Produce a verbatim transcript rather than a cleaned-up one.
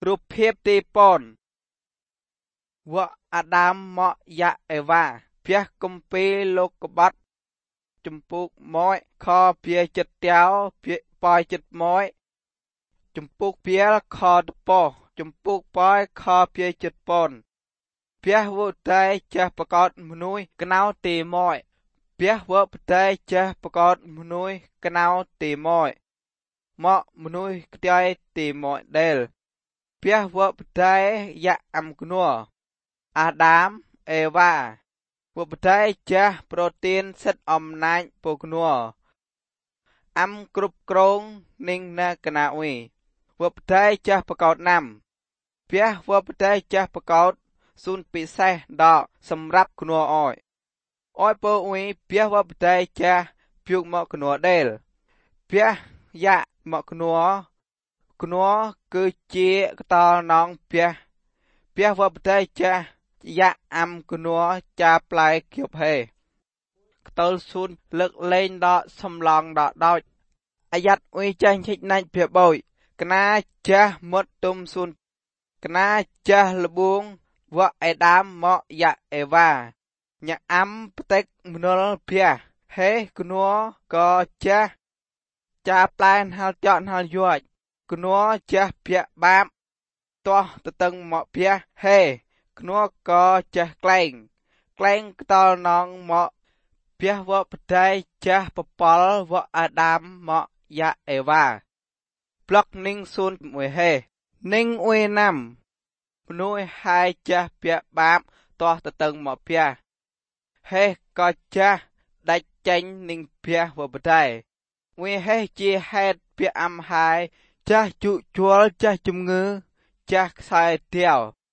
រូបភាពទីពនវៈអាដាមមកយ៉ាអេវ៉ាភះគម្ពីរលោកកបាត់ចំពុកមួយខភាចិត្តតៅភាប៉យចិត្តមួយចំពុកភាលខតពោចំពុកប៉យខភាចិត្តពនភះវតៃចេះប្រកោតមនុស្សកណៅទីមួយភះវបតៃចេះប្រកោតមនុស្សកណៅទីមួយមកមនុស្សខ្ទាយទីមួយដែលភះវបតៃយ៉ាអំគនួអាដាមអេវ៉ាវបតៃចេះប្រូតេនសិតអំណាចពគនួអំគ្រប់គ្រងនិងណកណាអ៊ីវបតៃចេះប្រកោតណាំភះវបតៃចេះប្រកោតស៊ូនពិសេសដកសម្រាប់គនួអយអយពអ៊ីភះវបតៃចេះភុកមកគនួដែលភះយ៉ាមកគនួគនួគឺជាកតលនងភះភះវបតៃចេះយ៉ាអំគនួចាប្លាយគៀបហេកតលស៊ូនលើកលែងដកសំឡងដកដោចអាយ៉ាត់អ៊ីចេះឈិចណាច់ភះបោយកណាចេះមុតទុំស៊ូនកណាចេះលបួងវៈអេដាមមកយ៉ាអេវ៉ាញ៉ាអំផ្ទិកមនុលភះហេគនួក៏ចេះចាប្លែនហល់ចត់ហល់យោចគនួចេះភះបាបតោះតតឹងមកភះហេគនួក៏ចេះក្លែងក្លែងកតលនងមកភះវបតៃចេះបផលវៈអាដាមមកយ៉ាអេវ៉ាប្លុកនិងស៊ូនមួយហេនិងអ៊ុយណាំមនុស្សហើយចេះភះបាបតោះតតឹងមកភះហេក៏ចេះដាច់ចេញនិងភះវបតៃមួយហេជាហេតុភះអំហើយចេះជក់ជួលចេះជំងឺចេះខ្សែទៀវ